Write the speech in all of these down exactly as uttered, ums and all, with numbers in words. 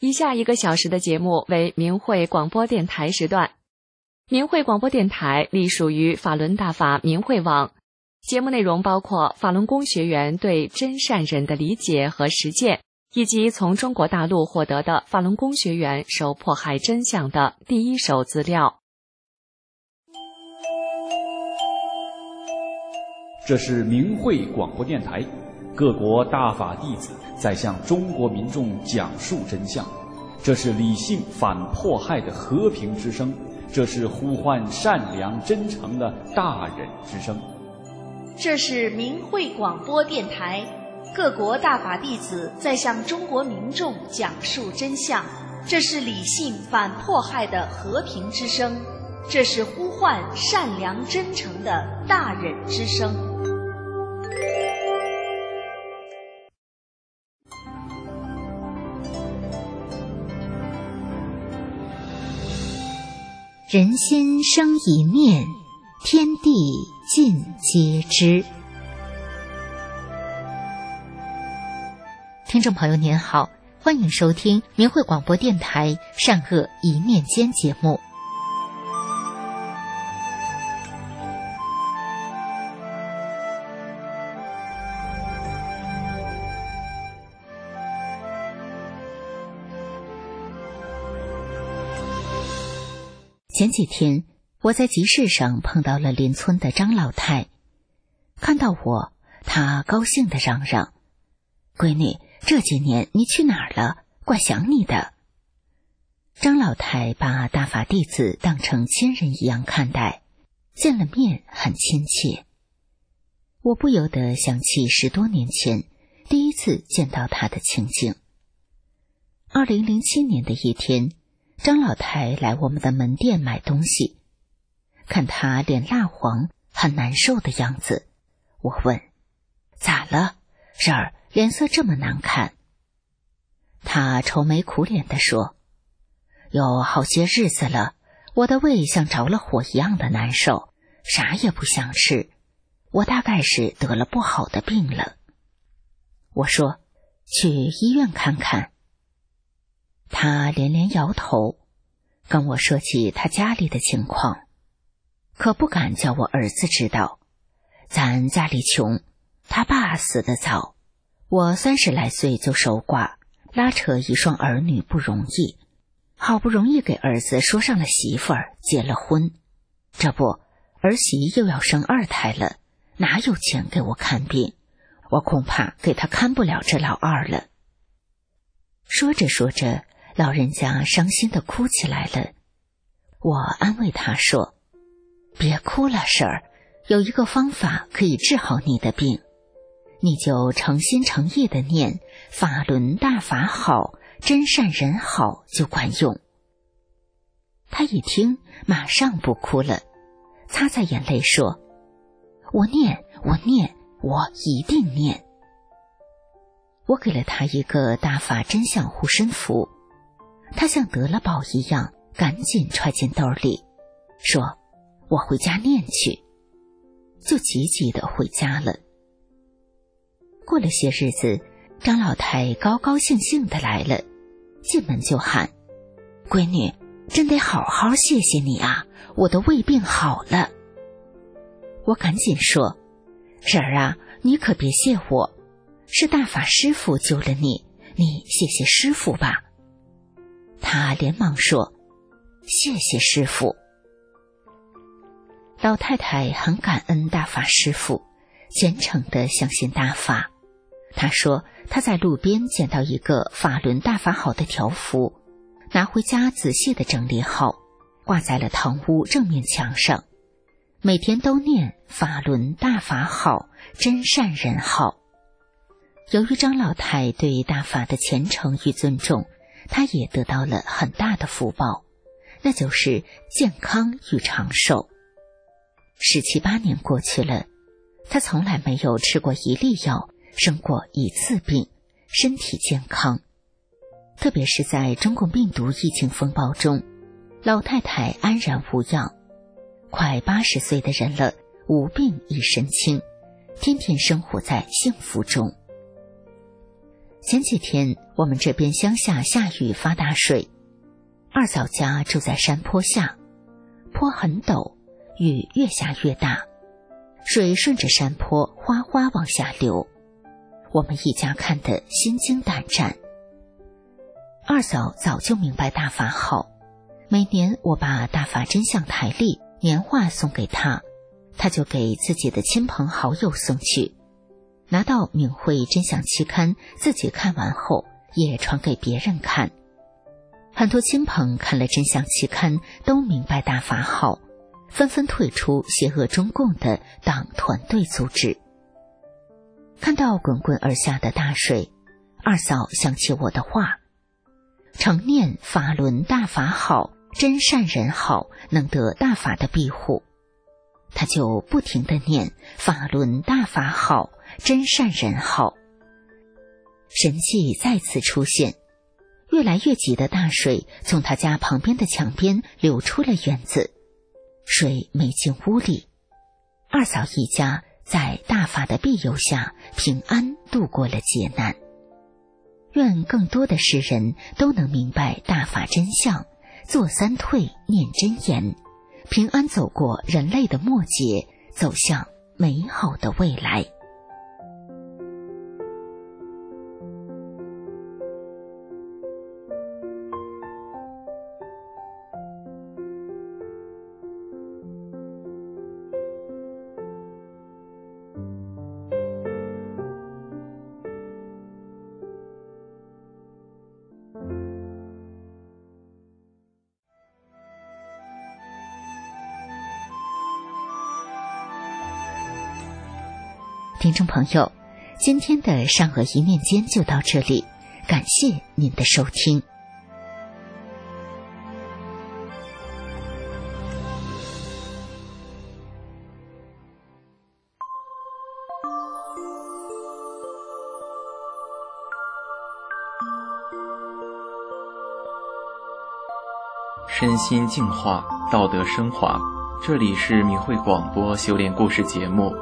以下一个小时的节目为明慧广播电台时段。明慧广播电台隶属于法轮大法明慧网，节目内容包括法轮功学员对真善忍的理解和实践，以及从中国大陆获得的法轮功学员受迫害真相的第一手资料。 这是明慧广播电台，各国大法弟子在向中国民众讲述真相，这是理性反迫害的和平之声，这是呼唤善良真诚的大忍之声。 这是明慧广播电台，各国大法弟子在向中国民众讲述真相，这是理性反迫害的和平之声，这是呼唤善良真诚的大忍之声。 人心生一念，天地尽皆知。听众朋友您好，欢迎收听明慧广播电台善恶一念间节目。前几天我在集市上碰到了邻村的张老太，看到我，她高兴地嚷嚷：“闺女，这几年你去哪儿了？怪想你的。”张老太把大法弟子当成亲人一样看待，见了面很亲切。我不由得想起十多年前第一次见到她的情景。二零零七年的一天，张老太来我们的门店买东西，看她脸蜡黄，很难受的样子，我问：“咋了？婶儿，脸色这么难看？”她愁眉苦脸地说：“有好些日子了，我的胃像着了火一样的难受，啥也不想吃，我大概是得了不好的病了。”我说：“去医院看看。”他连连摇头，跟我说起他家里的情况，可不敢叫我儿子知道。咱家里穷，他爸死得早，我三十来岁就守寡，拉扯一双儿女不容易，好不容易给儿子说上了媳妇儿，结了婚，这不，儿媳又要生二胎了，哪有钱给我看病？我恐怕给他看不了这老二了。说着说着，老人家伤心地哭起来了。我安慰他说：“别哭了，婶儿，有一个方法可以治好你的病，你就诚心诚意地念法轮大法好，真善人好就管用。”他一听马上不哭了，擦擦眼泪说：“我念我念我一定念。”我给了他一个大法真相护身符，他像得了宝一样赶紧揣进兜里，说：“我回家念去。”就急急地回家了。过了些日子，张老太高高兴兴地来了，进门就喊：“闺女，真得好好谢谢你啊，我的胃病好了。”我赶紧说：“婶儿啊，你可别谢我，是大法师父救了你，你谢谢师父吧。”他连忙说：“谢谢师父。”老太太很感恩大法师父，虔诚地相信大法。她说她在路边捡到一个法轮大法好的条幅，拿回家仔细地整理好，挂在了堂屋正面墙上，每天都念法轮大法好，真善人好。由于张老太对大法的虔诚与尊重，她也得到了很大的福报，那就是健康与长寿。十七八年过去了，她从来没有吃过一粒药，生过一次病，身体健康。特别是在中共病毒疫情风暴中，老太太安然无恙，快八十岁的人了，无病一身轻，天天生活在幸福中。 前几天我们这边乡下下雨发大水，二嫂家住在山坡下，坡很陡，雨越下越大，水顺着山坡哗哗往下流，我们一家看得心惊胆战。二嫂早就明白大法好，每年我把大法真相台历年画送给她，她就给自己的亲朋好友送去，拿到明慧真相期刊，自己看完后也传给别人看。很多亲朋看了真相期刊都明白大法好，纷纷退出邪恶中共的党团队组织。看到滚滚而下的大水，二嫂想起我的话，常念法轮大法好，真善人好，能得大法的庇护。他就不停地念法轮大法好，真善人好。神迹再次出现，越来越急的大水从他家旁边的墙边流出了院子，水没进屋里。二嫂一家在大法的庇佑下平安度过了劫难。愿更多的世人都能明白大法真相，做三退，念真言，平安走过人类的末劫，走向美好的未来。听众朋友，今天的善恶一念间就到这里，感谢您的收听。 身心净化，道德升华。这里是明慧广播修炼故事节目。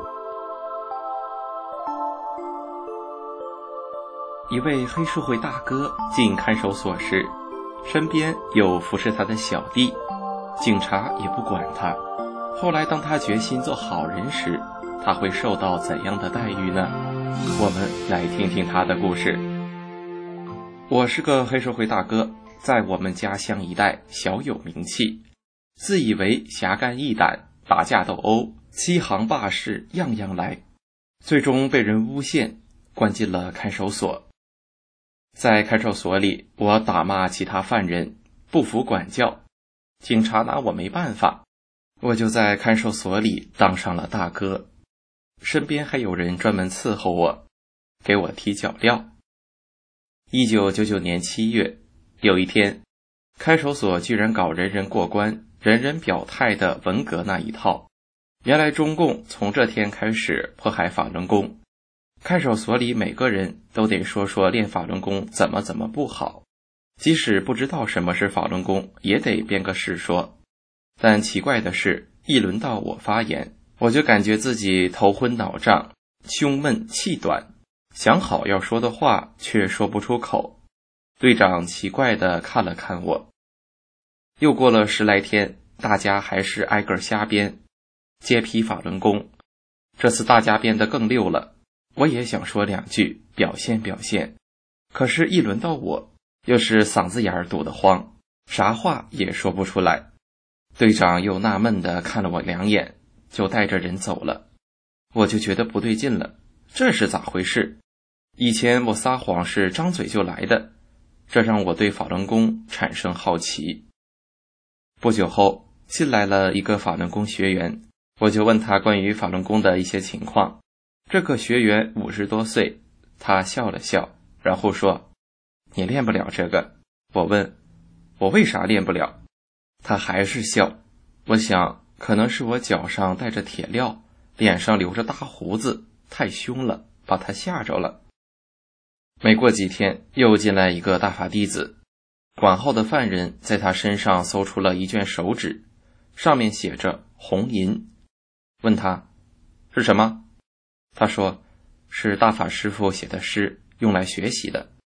一位黑社会大哥进看守所时，身边有服侍他的小弟，警察也不管他。后来当他决心做好人时，他会受到怎样的待遇呢？我们来听听他的故事。我是个黑社会大哥，在我们家乡一带小有名气，自以为侠肝义胆，打架斗殴，欺行霸市，样样来，最终被人诬陷，关进了看守所。在看守所里，我打骂其他犯人，不服管教，警察拿我没办法，我就在看守所里当上了大哥，身边还有人专门伺候我，给我提脚镣。一九九九年七月，有一天，看守所居然搞人人过关，人人表态的文革那一套。原来中共从这天开始迫害法轮功，看守所里每个人都得说说练法轮功怎么怎么不好，即使不知道什么是法轮功，也得编个事说。但奇怪的是，一轮到我发言，我就感觉自己头昏脑胀，胸闷气短，想好要说的话却说不出口。队长奇怪地看了看我。又过了十来天，大家还是挨个瞎编，揭批法轮功。这次大家编得更溜了，我也想说两句表现表现，可是一轮到我，又是嗓子眼儿堵得慌，啥话也说不出来。队长又纳闷地看了我两眼，就带着人走了。我就觉得不对劲了，这是咋回事？以前我撒谎是张嘴就来的，这让我对法轮功产生好奇。不久后，新来了一个法轮功学员，我就问他关于法轮功的一些情况。这个学员五十多岁，他笑了笑，然后说：“你练不了这个。”我问：“我为啥练不了？”他还是笑。我想，可能是我脚上带着铁镣，脸上留着大胡子，太凶了，把他吓着了。没过几天，又进来一个大法弟子，管号的犯人在他身上搜出了一卷手纸，上面写着红银。问他是什么？他说是大法师父写的诗，用来学习的。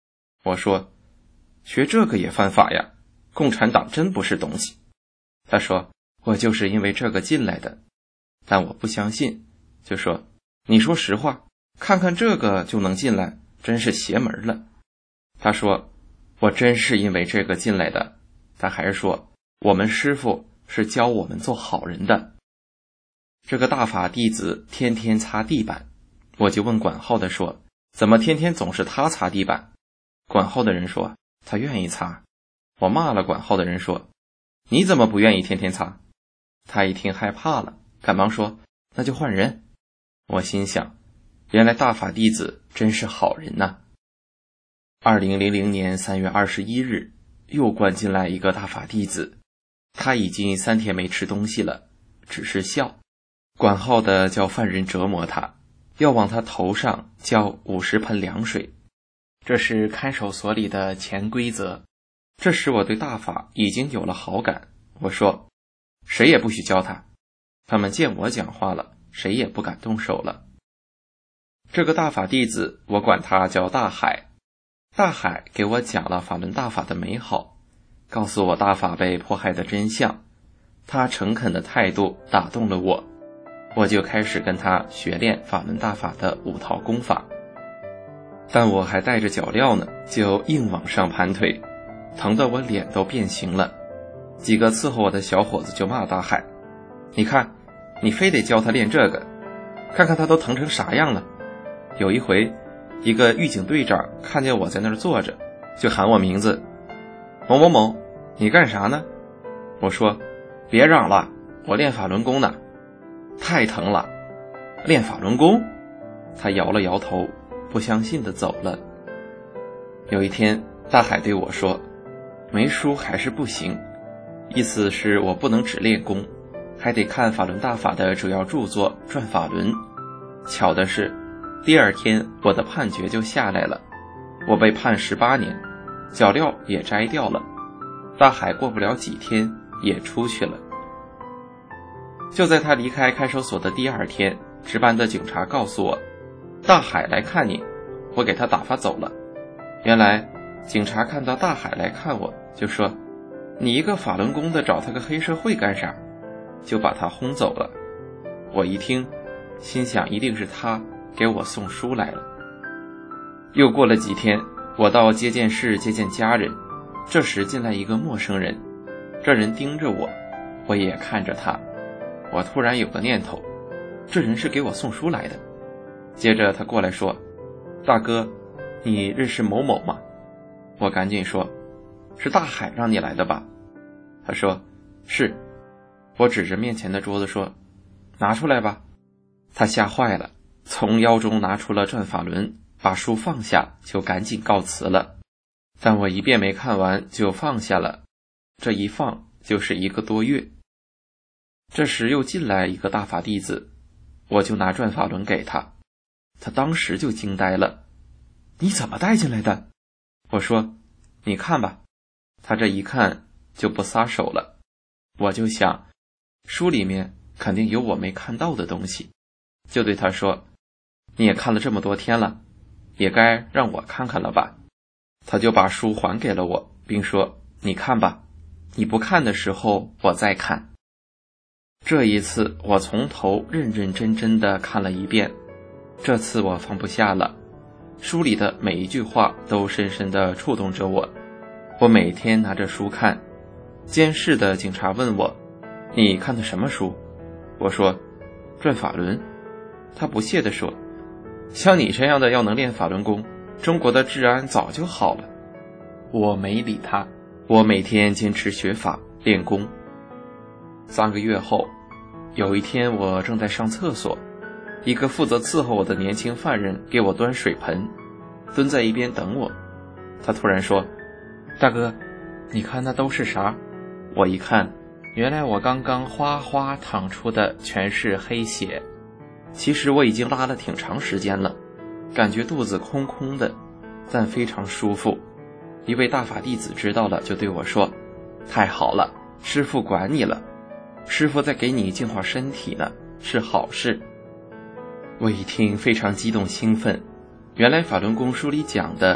我说，学这个也犯法呀，共产党真不是东西。他说，我就是因为这个进来的。但我不相信，就说，你说实话，看看这个就能进来，真是邪门了。他说，我真是因为这个进来的。他还是说，我们师父是教我们做好人的。这个大法弟子天天擦地板，我就问管号的说，怎么天天总是他擦地板？管号的人说，他愿意擦。我骂了管号的人说，你怎么不愿意天天擦？他一听害怕了，赶忙说，那就换人。我心想，原来大法弟子真是好人呐。二零零零年三月二十一日，又关进来一个大法弟子，他已经三天没吃东西了，只是笑。管号的叫犯人折磨他，要往他头上浇五十盆凉水，这是看守所里的潜规则。这时我对大法已经有了好感，我说，谁也不许教他。他们见我讲话了，谁也不敢动手了。这个大法弟子，我管他叫大海。大海给我讲了法轮大法的美好，告诉我大法被迫害的真相。他诚恳的态度打动了我，我就开始跟他学练法轮大法的五套功法。但我还带着脚镣呢，就硬往上盘腿，疼得我脸都变形了。几个伺候我的小伙子就骂大海，你看，你非得教他练这个，看看他都疼成啥样了。有一回，一个狱警队长看见我在那儿坐着，就喊我名字，某某某，你干啥呢？我说，别嚷了，我练法轮功呢。太疼了，练法轮功？他摇了摇头，不相信地走了。有一天，大海对我说，没书还是不行，意思是我不能只练功，还得看法轮大法的主要著作《转法轮》。巧的是，第二天我的判决就下来了，我被判十八年，脚镣也摘掉了。大海过不了几天也出去了。就在他离开看守所的第二天，值班的警察告诉我，大海来看你，我给他打发走了。原来警察看到大海来看我，就说，你一个法轮功的找他个黑社会干啥？就把他轰走了。我一听，心想一定是他给我送书来了。又过了几天，我到接见室接见家人，这时进来一个陌生人，这人盯着我，我也看着他。我突然有个念头，这人是给我送书来的。接着他过来说，大哥，你认识某某吗？我赶紧说，是大海让你来的吧？他说，是。我指着面前的桌子说，拿出来吧。他吓坏了，从腰中拿出了转法轮，把书放下，就赶紧告辞了。但我一遍没看完就放下了，这一放就是一个多月。这时又进来一个大法弟子，我就拿转法轮给他，他当时就惊呆了，你怎么带进来的？我说，你看吧。他这一看就不撒手了，我就想，书里面肯定有我没看到的东西，就对他说，你也看了这么多天了，也该让我看看了吧。他就把书还给了我，并说，你看吧，你不看的时候我再看。这一次我从头认认真真地看了一遍，这次我放不下了，书里的每一句话都深深地触动着我。我每天拿着书看，监视的警察问我，你看的什么书？我说，转法轮。他不屑地说，像你这样的要能练法轮功，中国的治安早就好了。我没理他，我每天坚持学法练功。三个月后，有一天我正在上厕所，一个负责伺候我的年轻犯人给我端水盆，蹲在一边等我。他突然说，大哥，你看那都是啥？我一看，原来我刚刚哗哗淌出的全是黑血。其实我已经拉了挺长时间了，感觉肚子空空的，但非常舒服。一位大法弟子知道了，就对我说，太好了，师父管你了，师父在给你净化身体呢，是好事。我一听非常激动兴奋，原来法轮功书里讲的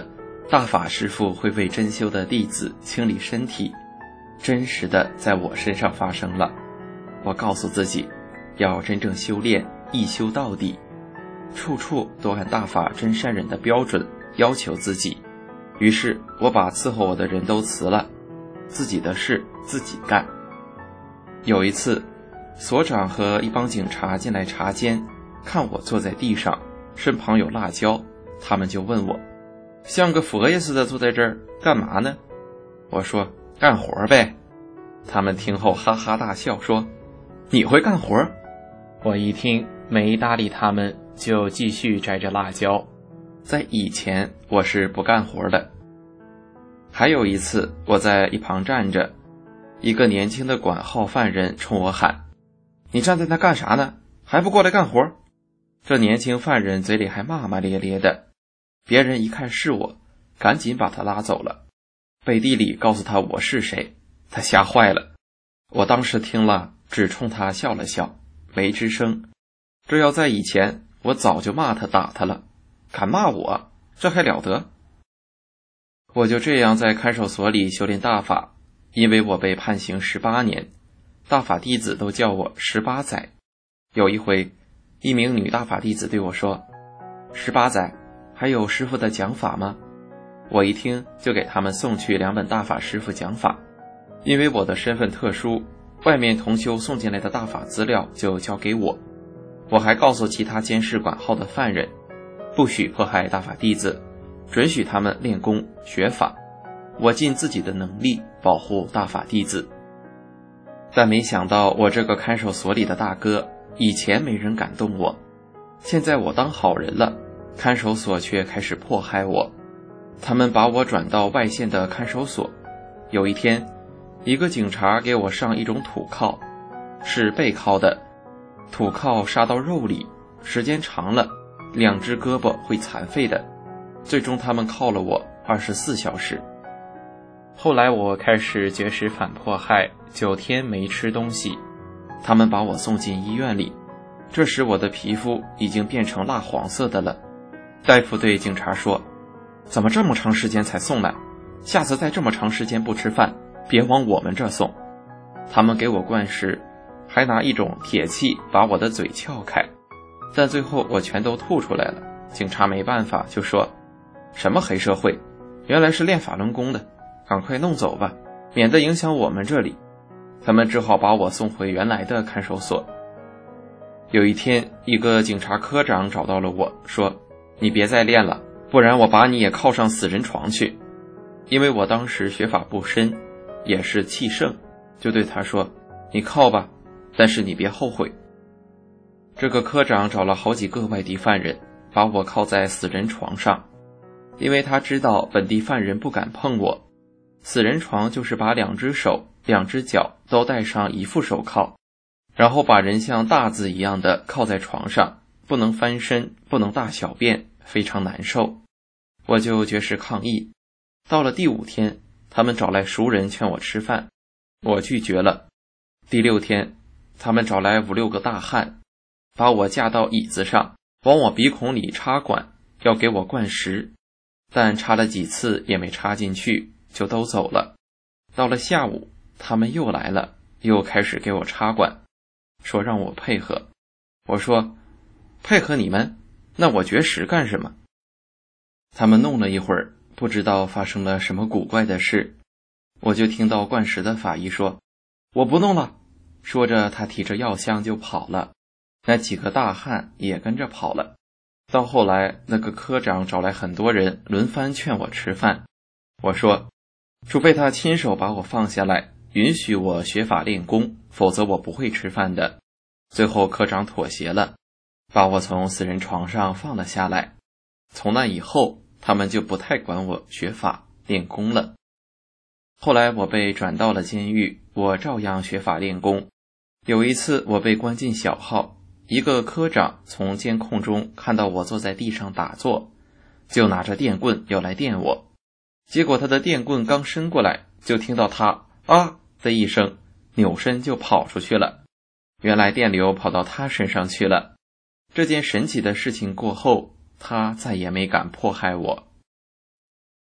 大法师父会为真修的弟子清理身体，真实的在我身上发生了。我告诉自己，要真正修炼，一修到底，处处都按大法真善忍的标准要求自己。于是我把伺候我的人都辞了，自己的事自己干。有一次，所长和一帮警察进来查监，看我坐在地上，身旁有辣椒，他们就问我，像个佛爷似的坐在这儿干嘛呢？我说干活呗。他们听后哈哈大笑，说你会干活？我一听没搭理他们，就继续摘着辣椒。在以前我是不干活的。还有一次，我在一旁站着，一个年轻的管号犯人冲我喊，你站在那干啥呢？还不过来干活？这年轻犯人嘴里还骂骂咧咧的，别人一看是我，赶紧把他拉走了，背地里告诉他我是谁，他吓坏了。我当时听了，只冲他笑了笑，没吱声。这要在以前，我早就骂他打他了，敢骂我，这还了得？我就这样在看守所里修炼大法，因为我被判刑十八年，大法弟子都叫我十八载。有一回，一名女大法弟子对我说，十八载，还有师父的讲法吗？我一听就给他们送去两本大法师父讲法。因为我的身份特殊，外面同修送进来的大法资料就交给我。我还告诉其他监视管号的犯人，不许迫害大法弟子，准许他们练功学法，我尽自己的能力保护大法弟子。但没想到我这个看守所里的大哥，以前没人敢动我，现在我当好人了，看守所却开始迫害我。他们把我转到外县的看守所。有一天，一个警察给我上一种土铐，是背铐的，土铐杀到肉里，时间长了，两只胳膊会残废的。最终他们铐了我二十四小时。后来我开始绝食反迫害，九天没吃东西，他们把我送进医院里。这时我的皮肤已经变成蜡黄色的了。大夫对警察说，怎么这么长时间才送来？下次再这么长时间不吃饭，别往我们这送。他们给我灌食，还拿一种铁器把我的嘴撬开，但最后我全都吐出来了。警察没办法，就说，什么黑社会，原来是练法轮功的，赶快弄走吧，免得影响我们这里。他们只好把我送回原来的看守所。有一天，一个警察科长找到了我，说，你别再练了，不然我把你也铐上死人床去。因为我当时学法不深，也是气盛，就对他说，你铐吧，但是你别后悔。这个科长找了好几个外地犯人，把我铐在死人床上，因为他知道本地犯人不敢碰我。死人床就是把两只手、两只脚都戴上一副手铐，然后把人像大字一样的铐在床上，不能翻身，不能大小便，非常难受。我就绝食抗议。到了第五天，他们找来熟人劝我吃饭，我拒绝了。第六天，他们找来五六个大汉，把我架到椅子上，往我鼻孔里插管，要给我灌食，但插了几次也没插进去，就都走了。到了下午，他们又来了，又开始给我插管，说让我配合。我说，配合你们？那我绝食干什么？他们弄了一会儿，不知道发生了什么古怪的事，我就听到灌食的法医说，我不弄了。说着他提着药箱就跑了，那几个大汉也跟着跑了。到后来，那个科长找来很多人轮番劝我吃饭。我说，除非他亲手把我放下来，允许我学法练功，否则我不会吃饭的。最后科长妥协了，把我从死人床上放了下来。从那以后，他们就不太管我学法练功了。后来我被转到了监狱，我照样学法练功。有一次我被关进小号，一个科长从监控中看到我坐在地上打坐，就拿着电棍要来电我。结果他的电棍刚伸过来，就听到他啊的一声，扭身就跑出去了。原来电流跑到他身上去了。这件神奇的事情过后，他再也没敢迫害我。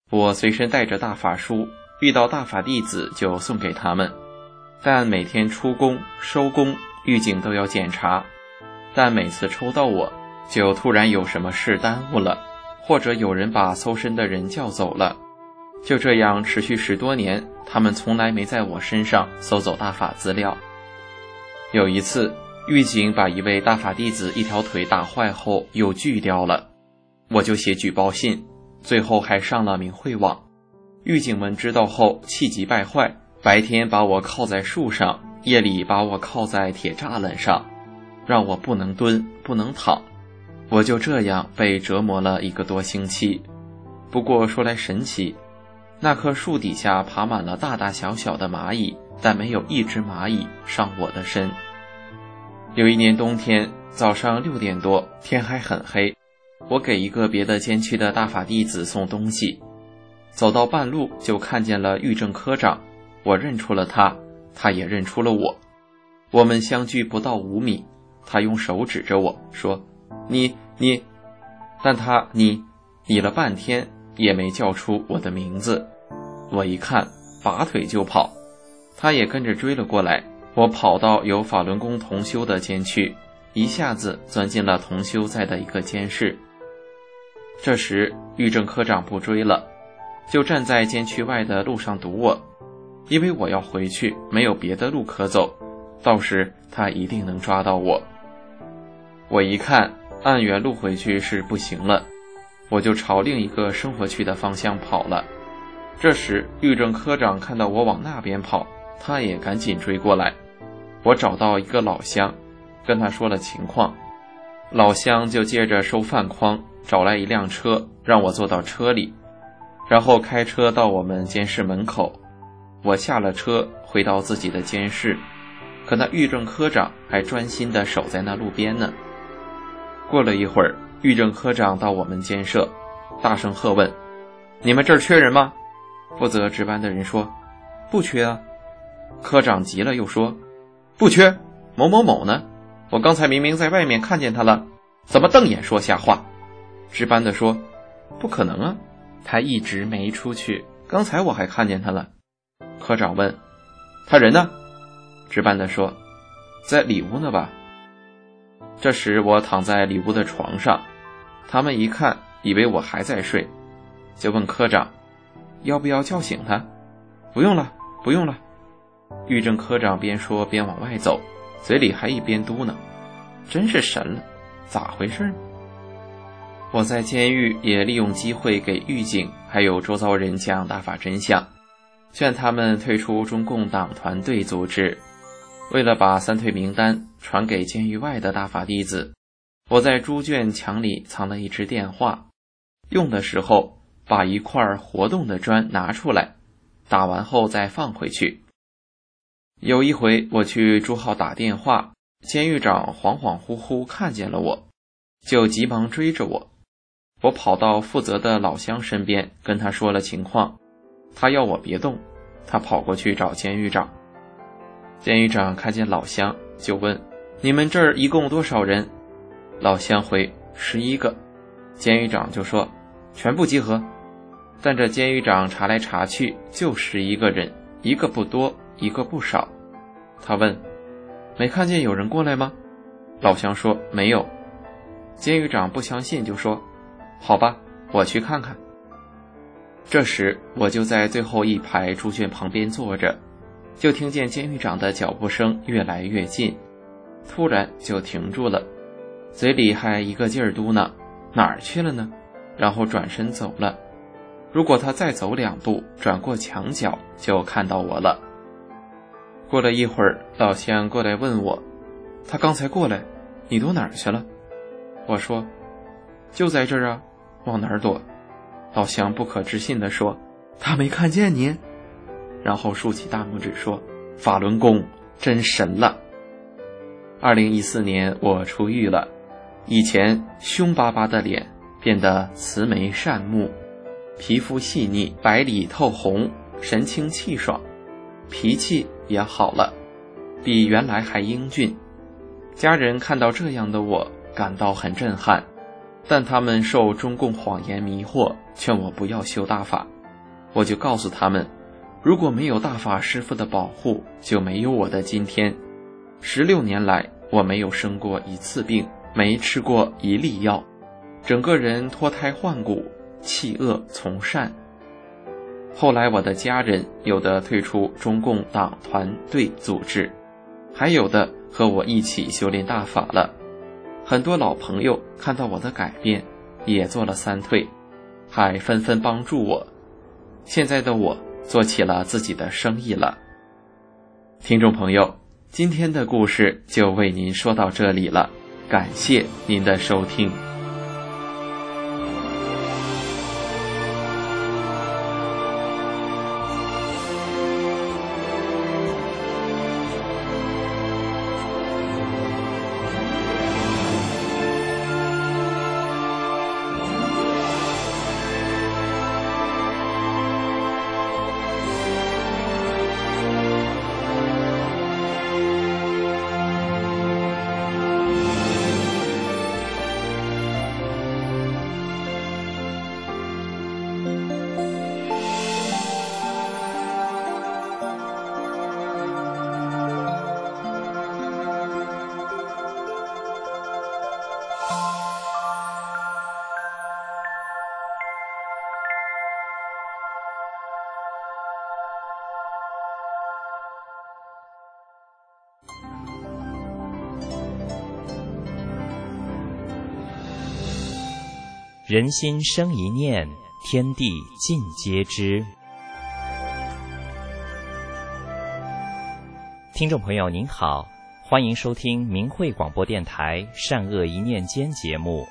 我随身带着大法书，遇到大法弟子就送给他们，但每天出宫收宫狱警都要检查，但每次抽到我就突然有什么事耽误了，或者有人把搜身的人叫走了，就这样持续十多年，他们从来没在我身上搜走大法资料。有一次狱警把一位大法弟子一条腿打坏后又锯掉了，我就写举报信，最后还上了明慧网。狱警们知道后气急败坏，白天把我铐在树上，夜里把我铐在铁栅栏上，让我不能蹲不能躺。我就这样被折磨了一个多星期。不过说来神奇，那棵树底下爬满了大大小小的蚂蚁，但没有一只蚂蚁上我的身。有一年冬天，早上六点多，天还很黑，我给一个别的监区的大法弟子送东西，走到半路就看见了狱政科长，我认出了他，他也认出了我。我们相距不到五米，他用手指着我说：“你你。”但他你你了半天也没叫出我的名字。我一看，拔腿就跑，他也跟着追了过来。我跑到有法轮功同修的监区，一下子钻进了同修在的一个监室。这时狱政科长不追了，就站在监区外的路上堵我，因为我要回去，没有别的路可走，到时他一定能抓到我。我一看按原路回去是不行了，我就朝另一个生活区的方向跑了。这时狱政科长看到我往那边跑，他也赶紧追过来。我找到一个老乡，跟他说了情况，老乡就接着收饭筐，找来一辆车，让我坐到车里，然后开车到我们监室门口。我下了车回到自己的监室，可那狱政科长还专心地守在那路边呢。过了一会儿，狱政科长到我们监舍，大声喝问：“你们这儿缺人吗？”负责值班的人说：“不缺啊。”科长急了又说：“不缺，某某某呢？我刚才明明在外面看见他了，怎么瞪眼说瞎话？”值班的说：“不可能啊，他一直没出去，刚才我还看见他了。”科长问：“他人呢？”值班的说：“在里屋呢吧。”这时我躺在里屋的床上，他们一看以为我还在睡，就问科长：“要不要叫醒他？”“不用了，不用了。”狱政科长边说边往外走，嘴里还一边嘟囔：“真是神了，咋回事？”我在监狱也利用机会给狱警还有周遭人讲大法真相，劝他们退出中共党团队组织。为了把三退名单传给监狱外的大法弟子，我在猪圈墙里藏了一只电话，用的时候把一块活动的砖拿出来，打完后再放回去。有一回我去朱号打电话，监狱长恍恍惚惚看见了我，就急忙追着我。我跑到负责的老乡身边，跟他说了情况，他要我别动，他跑过去找监狱长。监狱长看见老乡就问：“你们这儿一共多少人？”老乡回：“十一个。”监狱长就说：“全部集合。”但这监狱长查来查去就十一个人，一个不多，一个不少。他问：“没看见有人过来吗？”老乡说：“没有。”监狱长不相信就说：“好吧，我去看看。”这时我就在最后一排猪圈旁边坐着，就听见监狱长的脚步声越来越近，突然就停住了，嘴里还一个劲儿嘟囔：“哪儿去了呢？”然后转身走了。如果他再走两步，转过墙角，就看到我了。过了一会儿，老乡过来问我：“他刚才过来，你躲哪儿去了？”我说：“就在这儿啊，往哪儿躲？”老乡不可置信地说：“他没看见您。”然后竖起大拇指说：“法轮功真神了。”二零一四年我出狱了，以前凶巴巴的脸变得慈眉善目，皮肤细腻，白里透红，神清气爽，脾气也好了，比原来还英俊。家人看到这样的我感到很震撼，但他们受中共谎言迷惑，劝我不要修大法。 我就告诉他们，如果没有大法师父的保护，就没有我的今天。十六年来，我没有生过一次病，没吃过一粒药，整个人脱胎换骨，弃恶从善。后来我的家人有的退出中共党团队组织，还有的和我一起修炼大法了。很多老朋友看到我的改变，也做了三退，还纷纷帮助我。现在的我做起了自己的生意了。听众朋友，今天的故事就为您说到这里了，感谢您的收听。 人心生一念，天地尽皆知。听众朋友您好，欢迎收听明慧广播电台善恶一念间节目。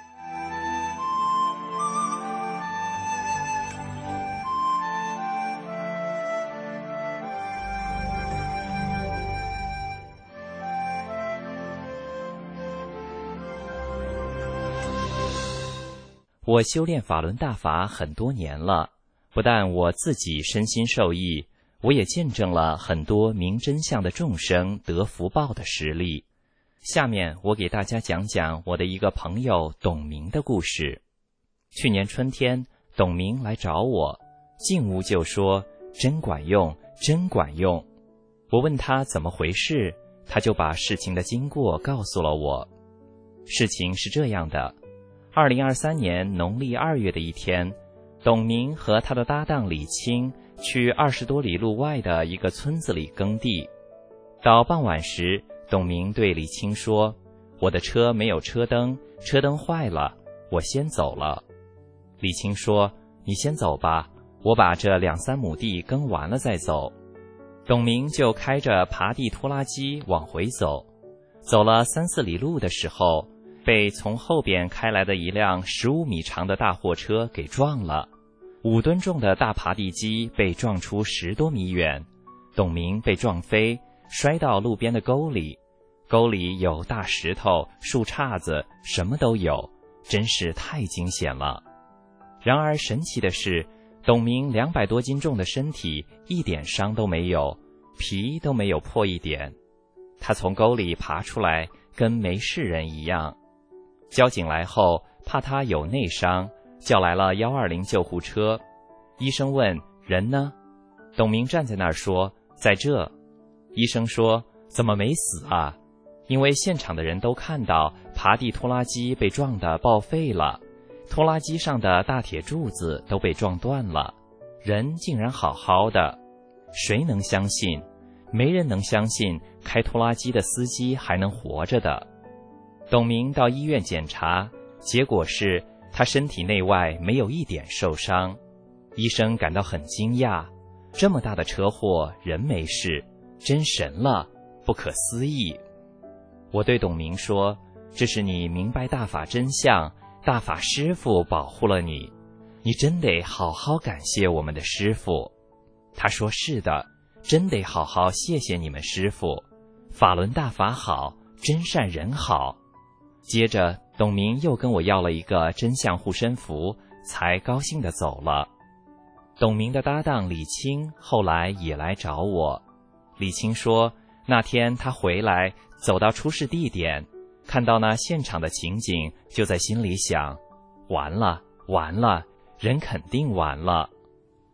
我修炼法轮大法很多年了，不但我自己身心受益，我也见证了很多明真相的众生得福报的实例。下面我给大家讲讲我的一个朋友董明的故事。去年春天，董明来找我，进屋就说真管用，真管用。我问他怎么回事，他就把事情的经过告诉了我。事情是这样的，二零二三年农历二月的一天，董明和他的搭档李清去二十多里路外的一个村子里耕地。到傍晚时，董明对李清说，我的车没有车灯，车灯坏了，我先走了。李清说，你先走吧，我把这两三亩地耕完了再走。董明就开着耙地拖拉机往回走，走了三四里路的时候，被从后边开来的一辆十五米长的大货车给撞了，五吨重的大耙地机被撞出十多米远，董明被撞飞，摔到路边的沟里，沟里有大石头、树杈子，什么都有，真是太惊险了。然而神奇的是，董明两百多斤重的身体一点伤都没有，皮都没有破一点，他从沟里爬出来跟没事人一样。交警来后，怕他有内伤，叫来了一二零救护车。医生问人呢？董明站在那儿说，在这。医生说，怎么没死啊？因为现场的人都看到耙地拖拉机被撞得报废了，拖拉机上的大铁柱子都被撞断了，人竟然好好的。谁能相信？没人能相信开拖拉机的司机还能活着的。董明到医院检查，结果是他身体内外没有一点受伤。医生感到很惊讶，这么大的车祸人没事，真神了，不可思议。我对董明说，这是你明白大法真相，大法师父保护了你，你真得好好感谢我们的师父。他说是的，真得好好谢谢你们师父，法轮大法好，真善人好。接着董明又跟我要了一个真相护身符，才高兴地走了。董明的搭档李清后来也来找我。李清说，那天他回来走到出事地点，看到那现场的情景，就在心里想，完了完了，人肯定完了。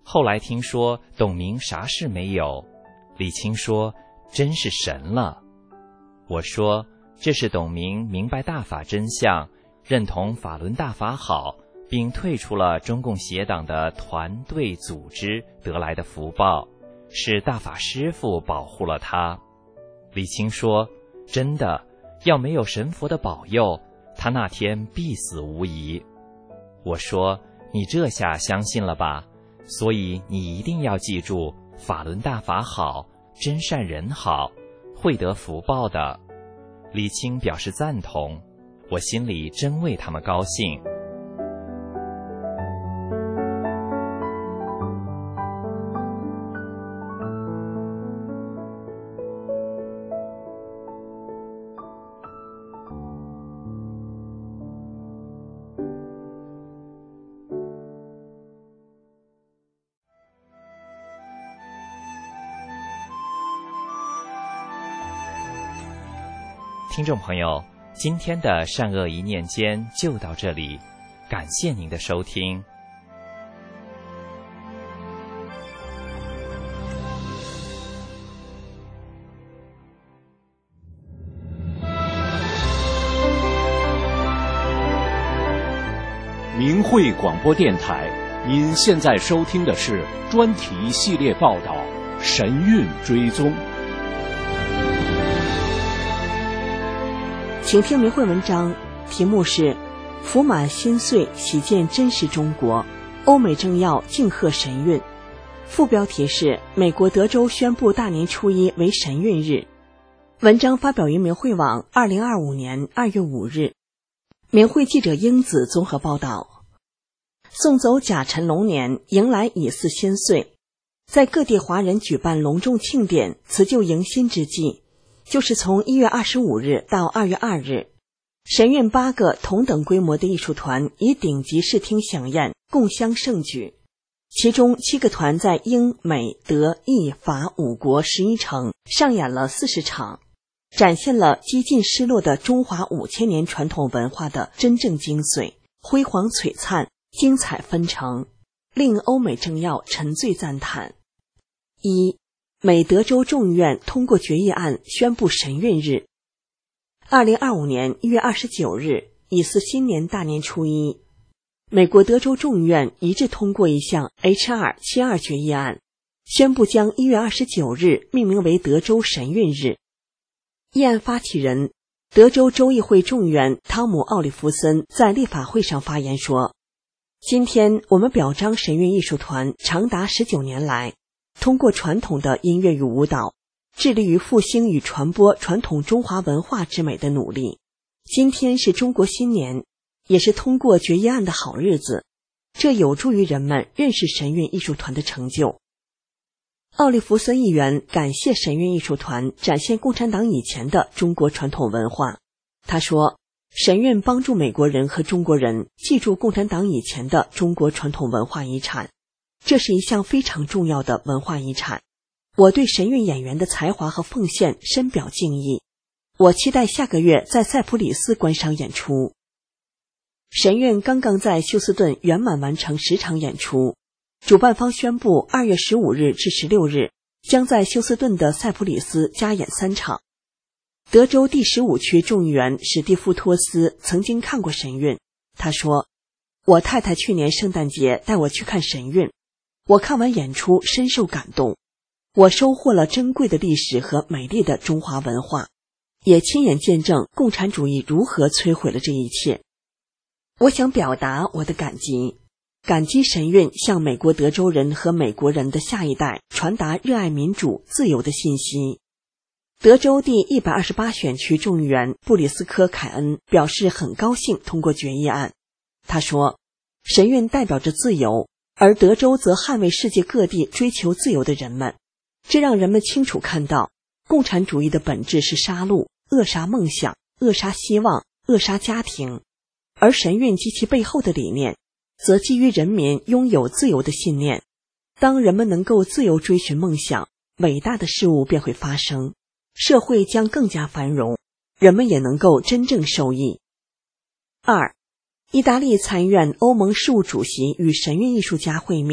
后来听说董明啥事没有，李清说真是神了。我说这是董明明白大法真相，认同法轮大法好，并退出了中共邪党的团队组织得来的福报，是大法师父保护了他。李清说真的，要没有神佛的保佑，他那天必死无疑。我说你这下相信了吧，所以你一定要记住，法轮大法好，真善人好，会得福报的。李清表示赞同，我心里真为他们高兴。听众朋友，今天的善恶一念间就到这里，感谢您的收听。 明慧广播电台，您现在收听的是专题系列报道《神韵追踪》。 请听明慧文章，题目是“福满心岁，喜见真实中国，欧美政要敬贺神韵”。副标题是“美国德州宣布大年初一为神韵日”。文章发表于明慧网，二零二五年二月五日。明慧记者英子综合报道。送走甲辰龙年，迎来乙巳新岁，在各地华人举办隆重庆典，辞旧迎新之际，就是从一月二十五日到二月二日，神韵八个同等规模的艺术团以顶级视听飨宴共襄盛举，其中七个团在英、美、德、意、法五国十一城上演了四十场，展现了几近失落的中华五千年传统文化的真正精髓，辉煌璀璨，精彩纷呈，令欧美政要沉醉赞叹。一、美德州众议院通过决议案宣布神韵日。二零二五年一月二十九日，乙巳新年大年初一，美国德州众议院一致通过一项 H R 七二 决议案，宣布将一月二十九日命名为德州神韵日。议案发起人德州州议会众议员汤姆·奥利弗森在立法会上发言说，今天我们表彰神韵艺术团长达十九年来通过传统的音乐与舞蹈，致力于复兴与传播传统中华文化之美的努力。今天是中国新年，也是通过决议案的好日子，这有助于人们认识神韵艺术团的成就。奥利弗森议员感谢神韵艺术团展现共产党以前的中国传统文化。他说，神韵帮助美国人和中国人记住共产党以前的中国传统文化遗产，这是一项非常重要的文化遗产。我对神韵演员的才华和奉献深表敬意，我期待下个月在塞浦里斯观赏演出。神韵刚刚在休斯顿圆满完成十场演出，主办方宣布二月十五日至十六日将在休斯顿的塞浦里斯加演三场。德州第十五区众议员史蒂夫托斯曾经看过神韵，他说，我太太去年圣诞节带我去看神韵，我看完演出深受感动，我收获了珍贵的历史和美丽的中华文化，也亲眼见证共产主义如何摧毁了这一切。我想表达我的感激，感激神韵向美国德州人和美国人的下一代传达热爱民主自由的信息。德州第一百二十八选区众议员布里斯科凯恩表示很高兴通过决议案。他说，神韵代表着自由，而德州则捍卫世界各地追求自由的人们，这让人们清楚看到共产主义的本质是杀戮，扼杀梦想，扼杀希望，扼杀家庭，而神韵及其背后的理念则基于人民拥有自由的信念。当人们能够自由追寻梦想，伟大的事物便会发生，社会将更加繁荣，人们也能够真正受益。二、意大利参议院欧盟事务主席与神韵艺术家会面，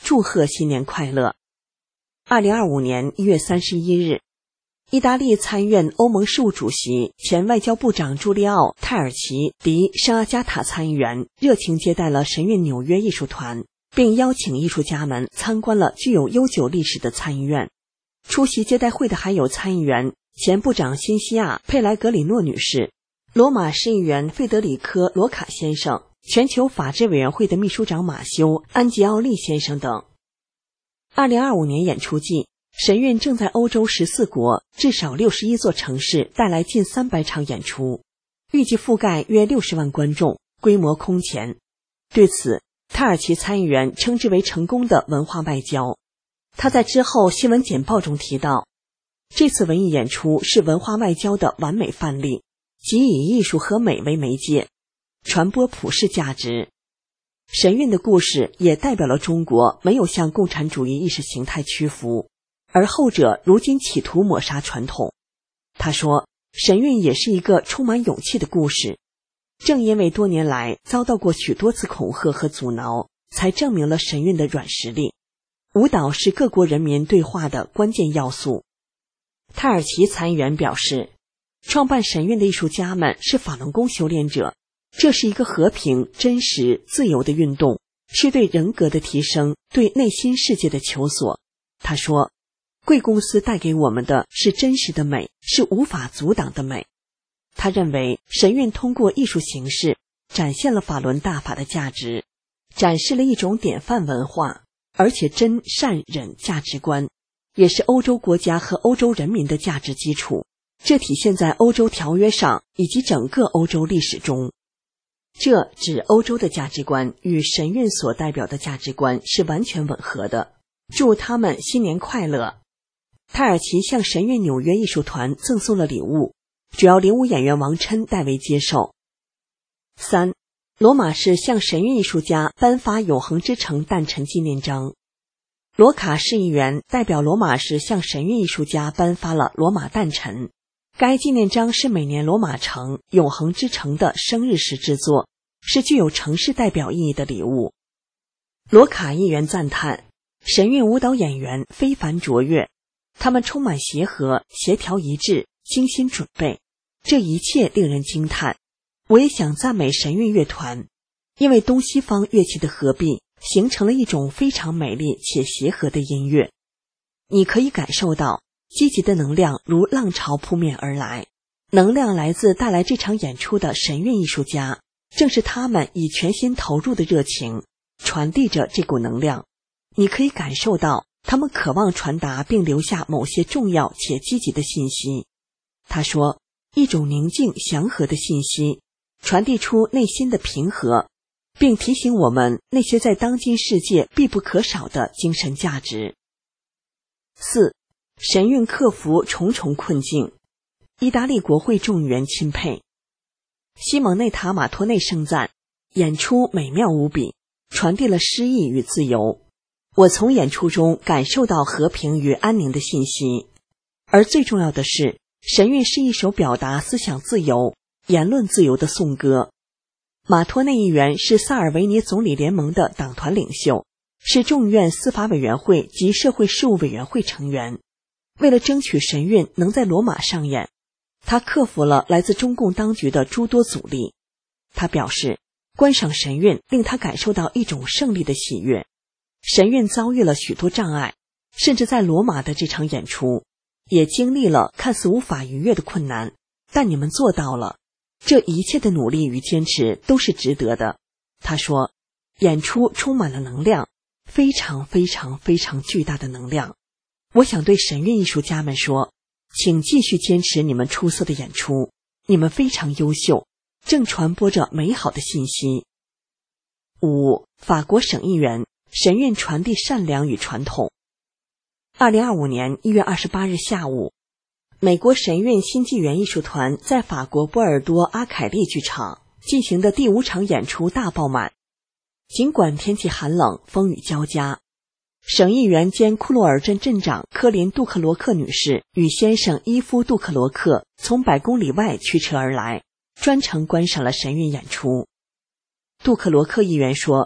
祝贺新年快乐。二零二五年一月三十一日，意大利参院欧盟事务主席、前外交部长朱利奥·泰尔奇迪圣阿加塔参议员热情接待了神韵纽约艺术团，并邀请艺术家们参观了具有悠久历史的参议院。出席接待会的还有参议员、前部长辛西亚·佩莱格里诺女士、罗马市议员费德里科·罗卡先生、全球法治委员会的秘书长马修·安吉奥利先生等。二零二五年演出季，神韵正在欧洲十四国至少六十一座城市带来近三百场演出，预计覆盖约六十万观众，规模空前。对此，泰尔奇参议员称之为成功的文化外交。他在之后新闻简报中提到，这次文艺演出是文化外交的完美范例，即以艺术和美为媒介，传播普世价值。神韵的故事也代表了中国没有向共产主义意识形态屈服，而后者如今企图抹杀传统。他说，神韵也是一个充满勇气的故事，正因为多年来遭到过许多次恐吓和阻挠，才证明了神韵的软实力。舞蹈是各国人民对话的关键要素。泰尔奇参议员表示，创办神韵的艺术家们是法轮功修炼者，这是一个和平、真实、自由的运动，是对人格的提升，对内心世界的求索。他说，贵公司带给我们的是真实的美，是无法阻挡的美。他认为神韵通过艺术形式展现了法轮大法的价值，展示了一种典范文化，而且真善忍价值观，也是欧洲国家和欧洲人民的价值基础，这体现在欧洲条约上以及整个欧洲历史中。这指欧洲的价值观与神韵所代表的价值观是完全吻合的。祝他们新年快乐。泰尔奇向神韵纽约艺术团赠送了礼物，主要领舞演员王琛代为接受。三，罗马市向神韵艺术家颁发永恒之城诞辰纪念章。罗卡市议员代表罗马市向神韵艺术家颁发了罗马诞辰。该纪念章是每年罗马城永恒之城的生日时制作，是具有城市代表意义的礼物。罗卡议员赞叹，神韵舞蹈演员非凡卓越，他们充满协和、协调一致、精心准备，这一切令人惊叹。我也想赞美神韵乐团，因为东西方乐器的合璧形成了一种非常美丽且协和的音乐。你可以感受到积极的能量如浪潮扑面而来，能量来自带来这场演出的神韵艺术家，正是他们以全心投入的热情传递着这股能量。你可以感受到他们渴望传达并留下某些重要且积极的信息。他说，一种宁静祥和的信息，传递出内心的平和，并提醒我们那些在当今世界必不可少的精神价值。四，神韵克服重重困境，意大利国会众议员钦佩。西蒙内塔马托内盛赞，演出美妙无比，传递了诗意与自由。我从演出中感受到和平与安宁的信息，而最重要的是，神韵是一首表达思想自由、言论自由的颂歌。马托内议员是萨尔维尼总理联盟的党团领袖，是众议院司法委员会及社会事务委员会成员。为了争取神韵能在罗马上演，他克服了来自中共当局的诸多阻力。他表示，观赏神韵令他感受到一种胜利的喜悦。神韵遭遇了许多障碍，甚至在罗马的这场演出也经历了看似无法逾越的困难，但你们做到了，这一切的努力与坚持都是值得的。他说，演出充满了能量，非常非常非常巨大的能量。我想对神韵艺术家们说，请继续坚持你们出色的演出，你们非常优秀，正传播着美好的信息。五，法国省议员，神韵传递善良与传统。二零二五年一月二十八日下午，美国神韵新纪元艺术团在法国波尔多阿凯利剧场进行的第五场演出大爆满。尽管天气寒冷，风雨交加，省议员兼库洛尔镇镇长科林·杜克罗克女士与先生伊夫·杜克罗克从百公里外驱车而来，专程观赏了神韵演出。杜克罗克议员说，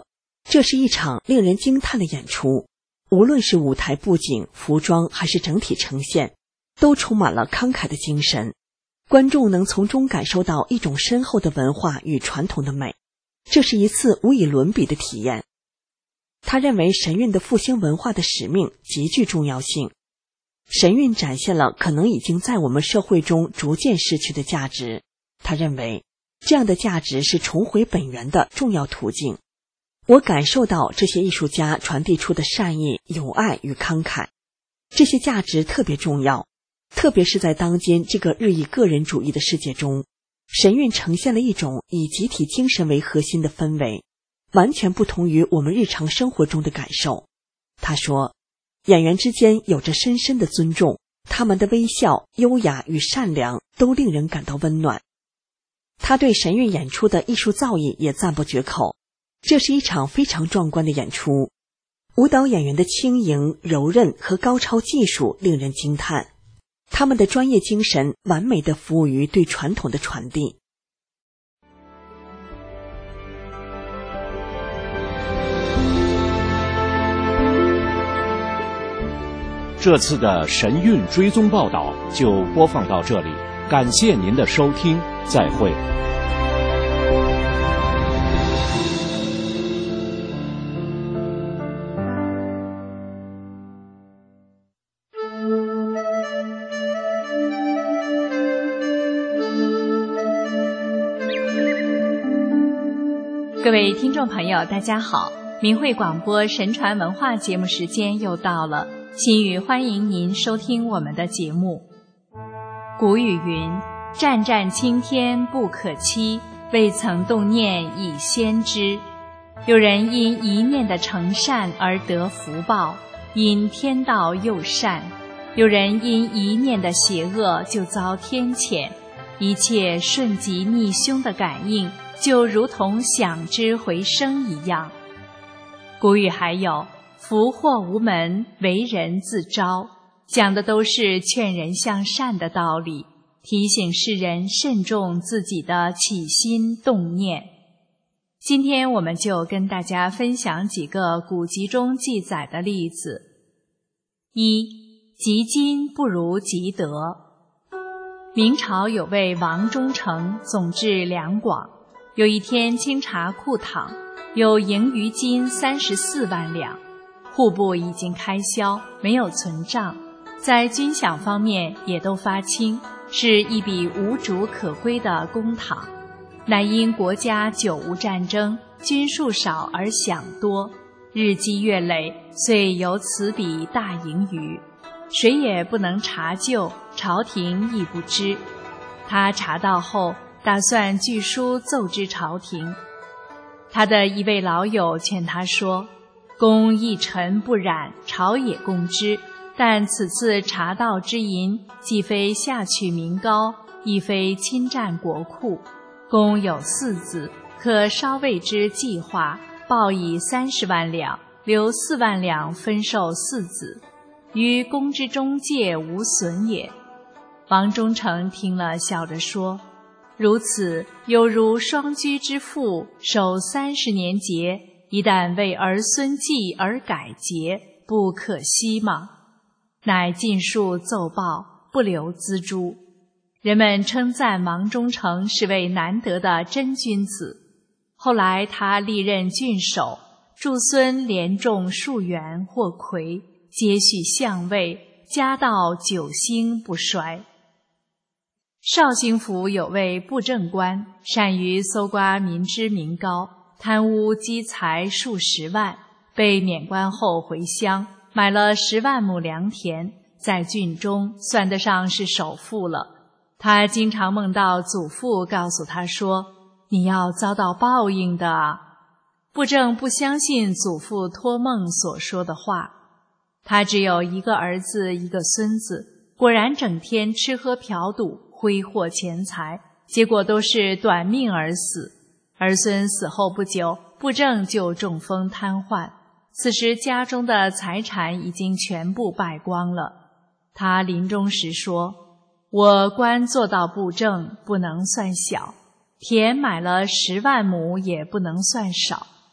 这是一场令人惊叹的演出，无论是舞台布景、服装还是整体呈现，都充满了慷慨的精神。观众能从中感受到一种深厚的文化与传统的美，这是一次无以伦比的体验。他认为神韵的复兴文化的使命极具重要性。神韵展现了可能已经在我们社会中逐渐失去的价值，他认为这样的价值是重回本源的重要途径。我感受到这些艺术家传递出的善意、友爱与慷慨，这些价值特别重要，特别是在当今这个日益个人主义的世界中，神韵呈现了一种以集体精神为核心的氛围，完全不同于我们日常生活中的感受。他说，演员之间有着深深的尊重，他们的微笑、优雅与善良都令人感到温暖。他对神韵演出的艺术造诣也赞不绝口，这是一场非常壮观的演出，舞蹈演员的轻盈、柔韧和高超技术令人惊叹，他们的专业精神完美地服务于对传统的传递。 这次的神韵追踪报道就播放到这里，感谢您的收听，再会。 各位听众朋友，大家好，明慧广播神传文化节目时间又到了，心语欢迎您收听我们的节目。古语云：湛湛青天不可欺，未曾动念已先知。有人因一念的诚善而得福报，因天道佑善；有人因一念的邪恶就遭天谴。一切顺吉逆凶的感应，就如同响之回声一样。古语还有福祸无门，为人自招，讲的都是劝人向善的道理，提醒世人慎重自己的起心动念。今天我们就跟大家分享几个古籍中记载的例子。一，积金不如积德。明朝有位王中丞，总治两广。有一天清查库堂，有盈余金三十四万两，户部已经开销，没有存账，在军饷方面也都发清，是一笔无主可归的公帑。乃因国家久无战争，军数少而饷多，日积月累，遂有此笔大盈余。谁也不能查究，朝廷亦不知。他查到后，打算据书奏知朝廷。他的一位老友劝他说：公一尘不染，朝野共知，但此次查到之银，既非下取民膏，亦非侵占国库。公有四子，可稍为之计划，报以三十万两，留四万两分授四子，于公之中介无损也。王中丞听了，笑着说：如此，犹如双居之妇守三十年节，一旦为儿孙祭而改节，不可惜吗？乃尽数奏报，不留锱铢。人们称赞王中丞是位难得的真君子。后来他历任郡守，诸孙连中数元或魁，皆续相位，家道久兴不衰。绍兴府有位布政官，善于搜刮民脂民膏，贪污积财数十万，被免官后回乡，买了十万亩良田，在郡中算得上是首富了。他经常梦到祖父告诉他说：你要遭到报应的啊。布政不相信祖父托梦所说的话。他只有一个儿子一个孙子，果然整天吃喝嫖赌，挥霍钱财，结果都是短命而死。儿孙死后不久，布政就中风瘫痪，此时家中的财产已经全部败光了。他临终时说：我官做到布政，不能算小，田买了十万亩也不能算少，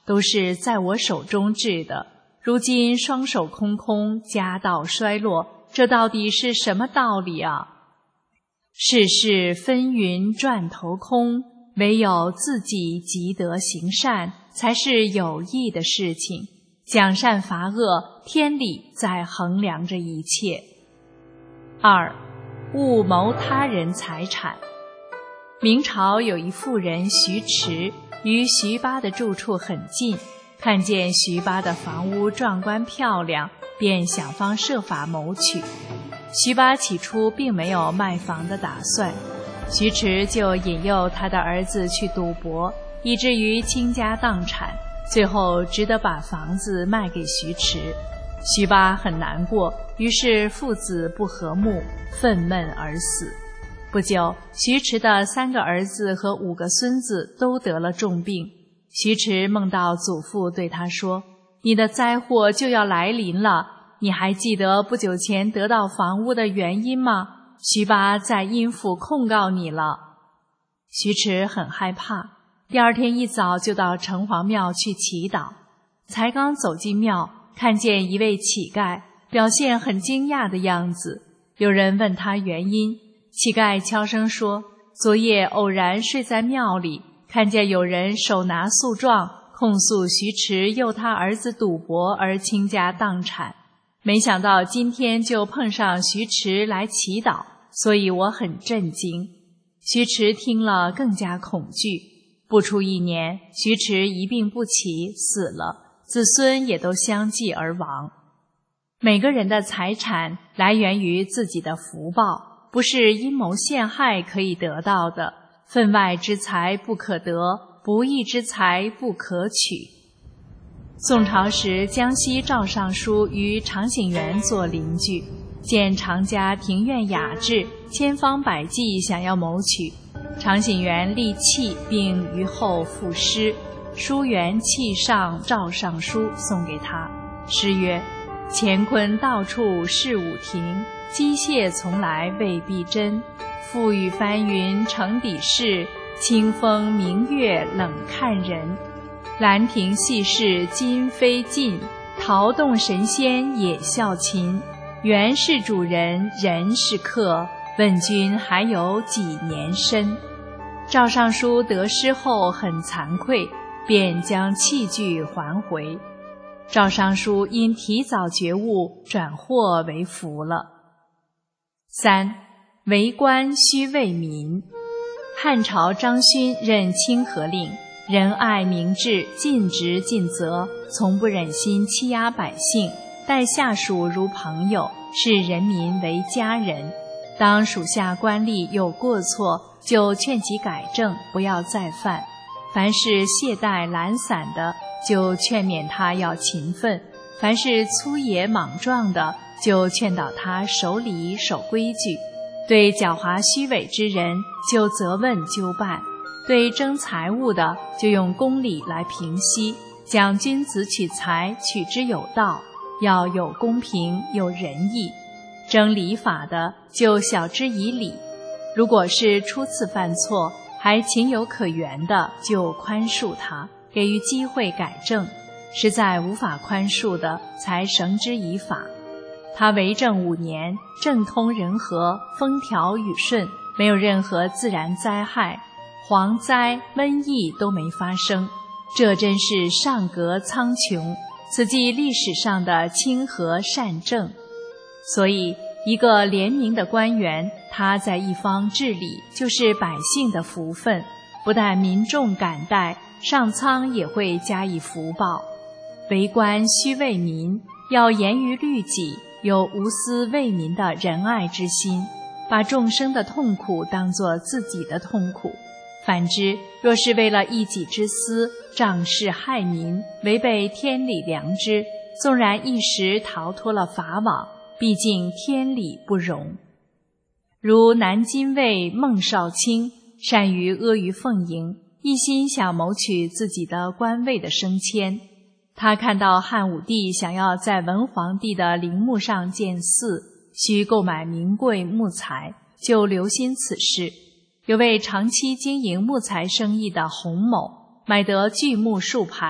都是在我手中制的，如今双手空空，家道衰落，这到底是什么道理啊？世事纷纭转头空，唯有自己积德行善，才是有益的事情。奖善罚恶，天理在衡量着一切。二，勿谋他人财产。明朝有一妇人徐迟，与徐八的住处很近，看见徐八的房屋壮观漂亮，便想方设法谋取。徐八起初并没有卖房的打算，徐迟就引诱他的儿子去赌博，以至于倾家荡产，最后只得把房子卖给徐迟。徐八很难过，于是父子不和睦，愤懑而死。不久，徐迟的三个儿子和五个孙子都得了重病。徐迟梦到祖父对他说：“你的灾祸就要来临了，你还记得不久前得到房屋的原因吗？徐八在阴府控告你了。”徐迟很害怕，第二天一早就到城隍庙去祈祷。才刚走进庙，看见一位乞丐，表现很惊讶的样子。有人问他原因，乞丐悄声说：“昨夜偶然睡在庙里，看见有人手拿诉状，控诉徐迟诱他儿子赌博而倾家荡产。没想到今天就碰上徐迟来祈祷，所以我很震惊。”徐迟听了更加恐惧。不出一年，徐迟一病不起，死了，子孙也都相继而亡。每个人的财产来源于自己的福报，不是阴谋陷害可以得到的。分外之财不可得，不义之财不可取。宋朝时，江西赵尚书与常醒元做邻居，见常家庭院雅致，千方百计想要谋取。常醒元立契，并于后赋诗，书原契上赵尚书，送给他。诗曰：“乾坤到处是五庭，机械从来未必真。覆雨翻云成底事，清风明月冷看人。兰亭戏事今非尽，桃动神仙也笑琴。原是主人，人是客，问君还有几年身？”赵尚书得诗后很惭愧，便将器具还回。赵尚书因提早觉悟，转祸为福了。三，为官须为民。汉朝张勋任清河令，仁爱明志，尽职尽责，从不忍心欺压百姓，待下属如朋友，视人民为家人。当属下官吏有过错，就劝其改正，不要再犯。凡是懈怠懒散的，就劝勉他要勤奋；凡是粗野莽撞的，就劝导他守礼守规矩。对狡猾虚伪之人，就责问纠办；对争财物的，就用公理来平息。讲君子取财，取之有道，要有公平，有仁义。争礼法的，就晓之以理。如果是初次犯错，还情有可原的，就宽恕他，给予机会改正；实在无法宽恕的，才绳之以法。他为政五年，政通人和，风调雨顺，没有任何自然灾害，蝗灾、瘟疫都没发生，这真是上革苍穹，此即历史上的清和善政。所以一个廉明的官员，他在一方治理，就是百姓的福分，不但民众感戴，上苍也会加以福报。为官须为民，要严于律己，有无私为民的仁爱之心，把众生的痛苦当作自己的痛苦。反之，若是为了一己之私，仗势害民，违背天理良知，纵然一时逃脱了法网，毕竟天理不容。如南京尉孟少卿，善于阿谀奉迎，一心想谋取自己的官位的升迁。他看到汉武帝想要在文皇帝的陵墓上建寺，需购买名贵木材，就留心此事。有位长期经营木材生意的洪某，买得巨木数排，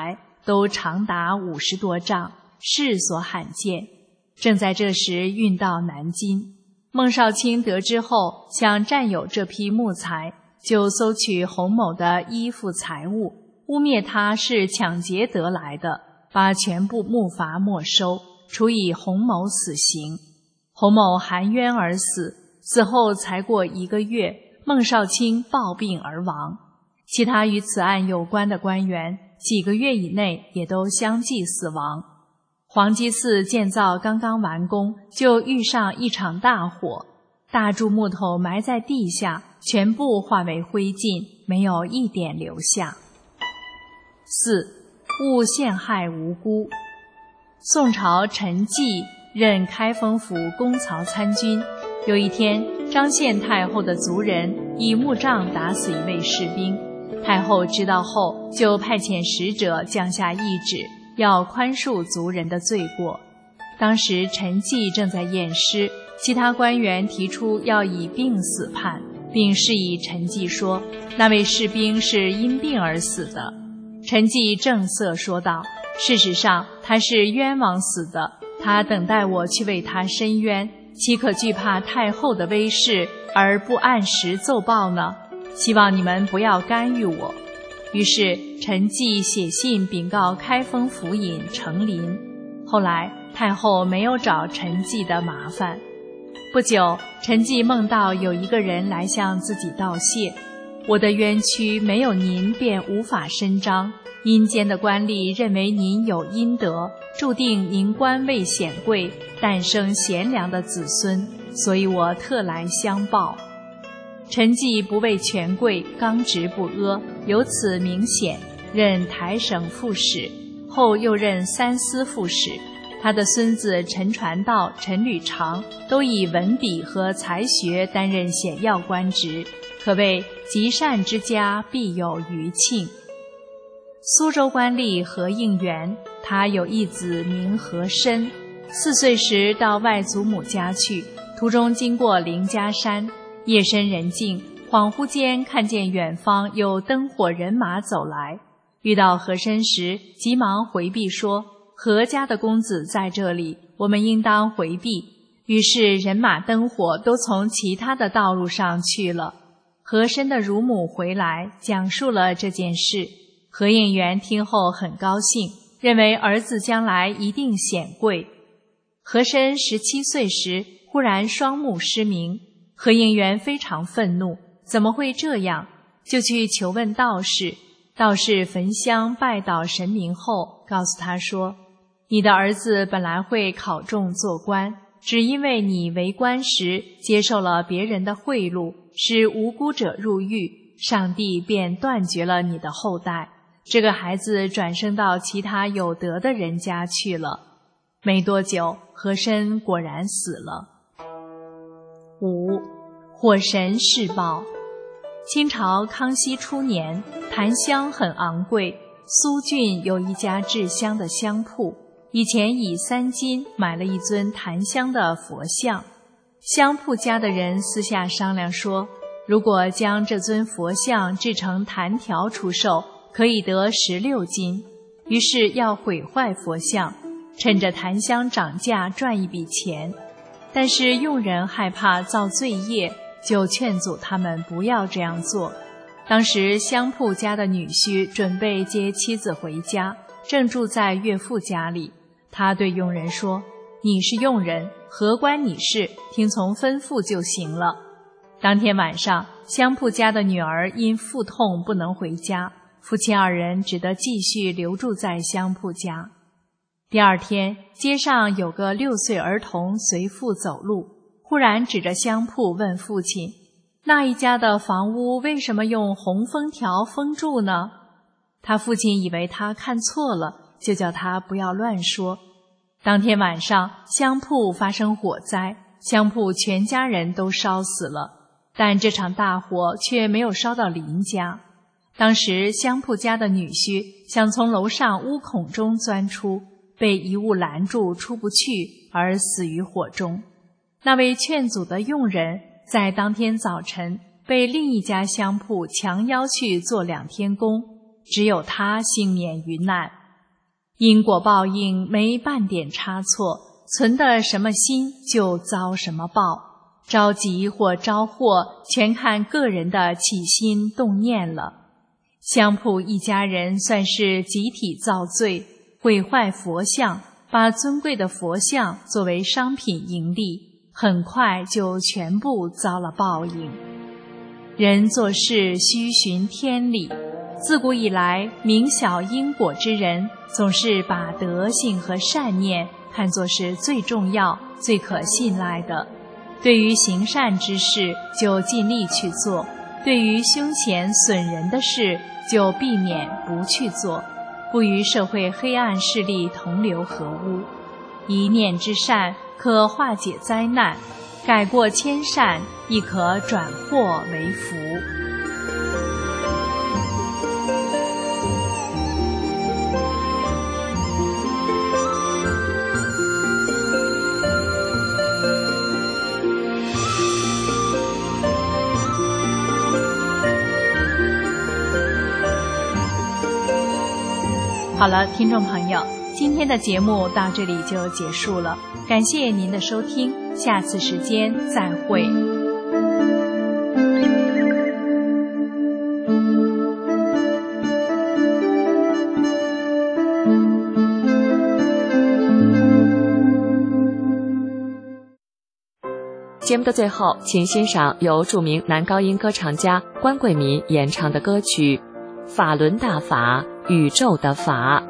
都长达五十多丈，世所罕见。正在这时运到南京，孟少卿得知后，想占有这批木材，就搜取洪某的衣服财物，污蔑他是抢劫得来的，把全部木筏没收，处以洪某死刑。洪某含冤而死，死后才过一个月，孟少卿暴病而亡。其他与此案有关的官员，几个月以内也都相继死亡。黄鸡寺建造刚刚完工，就遇上一场大火，大柱木头埋在地下，全部化为灰烬，没有一点留下。四、勿陷害无辜。宋朝陈济任开封府公曹参军，有一天，张献太后的族人以木杖打死一位士兵，太后知道后，就派遣使者降下懿旨，要宽恕族人的罪过。当时陈济正在验尸，其他官员提出要以病死判，并示意陈济说，那位士兵是因病而死的。陈济正色说道，事实上他是冤枉死的，他等待我去为他伸冤，岂可惧怕太后的威势而不按时奏报呢？希望你们不要干预我。于是陈济写信禀告开封府尹程琳。后来太后没有找陈济的麻烦。不久，陈济梦到有一个人来向自己道谢，我的冤屈没有您便无法伸张，阴间的官吏认为您有阴德，注定您官位显贵，诞生贤良的子孙，所以我特来相报。陈济不畏权贵，刚直不阿，由此明显，任台省副使，后又任三司副使。他的孙子陈传道、陈履常都以文笔和才学担任显要官职，可谓积善之家必有余庆。苏州官吏何应元，他有一子名和珅，四岁时到外祖母家去，途中经过凌家山，夜深人静，恍惚间看见远方有灯火人马走来，遇到和珅时，急忙回避说，何家的公子在这里，我们应当回避。于是人马灯火都从其他的道路上去了。和珅的乳母回来，讲述了这件事。何应元听后很高兴，认为儿子将来一定显贵。和珅十七岁时，忽然双目失明，何应元非常愤怒，怎么会这样？就去求问道士。道士焚香拜祷神明后，告诉他说，你的儿子本来会考中做官，只因为你为官时接受了别人的贿赂，使无辜者入狱，上帝便断绝了你的后代。这个孩子转生到其他有德的人家去了。没多久，和珅果然死了。五、火神试报。清朝康熙初年，檀香很昂贵，苏郡有一家制香的香铺，以前以三金买了一尊檀香的佛像。香铺家的人私下商量说，如果将这尊佛像制成檀条出售，可以得十六金。于是要毁坏佛像，趁着檀香涨价赚一笔钱。但是佣人害怕造罪业，就劝阻他们不要这样做。当时香铺家的女婿准备接妻子回家，正住在岳父家里。他对佣人说，你是佣人，何关你事，听从吩咐就行了。当天晚上，香铺家的女儿因腹痛不能回家，夫妻二人只得继续留住在香铺家。第二天，街上有个六岁儿童随父走路，忽然指着香铺问父亲，那一家的房屋为什么用红封条封住呢？他父亲以为他看错了，就叫他不要乱说。当天晚上，香铺发生火灾，香铺全家人都烧死了，但这场大火却没有烧到邻家。当时香铺家的女婿想从楼上屋孔中钻出，被一物拦住出不去，而死于火中。那位劝阻的佣人在当天早晨被另一家香铺强邀去做两天工，只有他幸免于难。 因果报应没半点差错，存的什么心就遭什么报，招吉或招祸全看个人的起心动念了。香铺一家人算是集体造罪，毁坏佛像，把尊贵的佛像作为商品盈利，很快就全部遭了报应。人做事须循天理，自古以来明晓因果之人总是把德性和善念看作是最重要最可信赖的，对于行善之事就尽力去做，对于凶险损人的事就避免不去做，不与社会黑暗势力同流合污。一念之善可化解灾难，改过迁善亦可转祸为福。好了，听众朋友，今天的节目到这里就结束了，感谢您的收听，下次时间再会。 节目的最后，请欣赏由著名男高音歌唱家关贵民演唱的歌曲《法轮大法，宇宙的法》。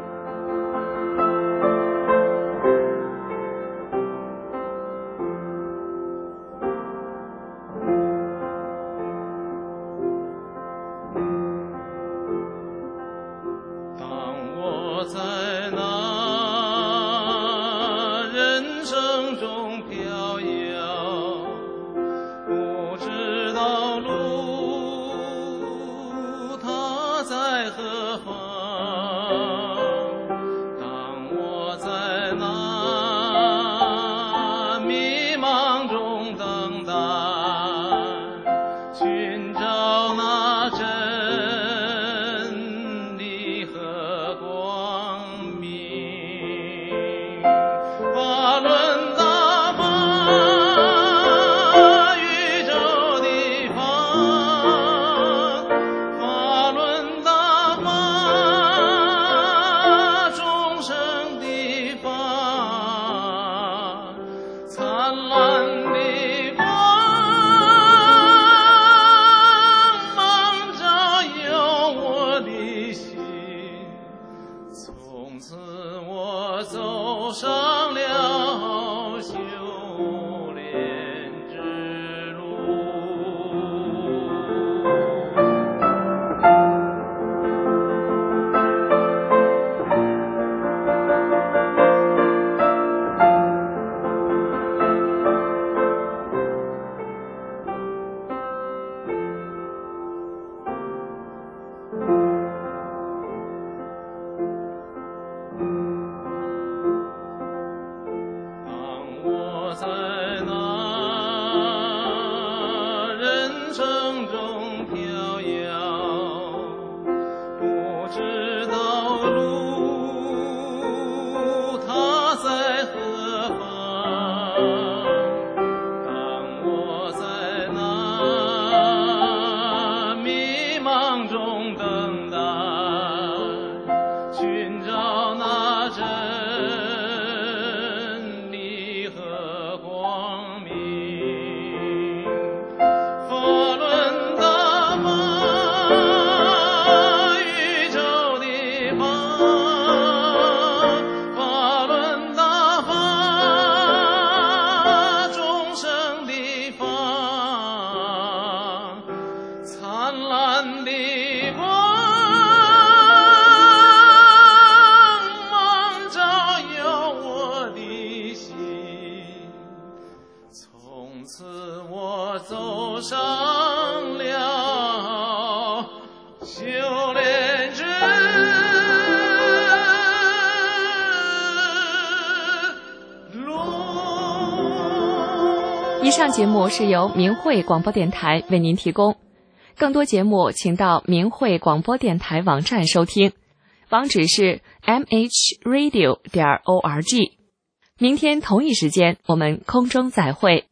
以上节目是由明慧广播电台为您提供，更多节目请到明慧广播电台网站收听。 网址是 m h radio 点 org。明天同一时间，我们空中再会。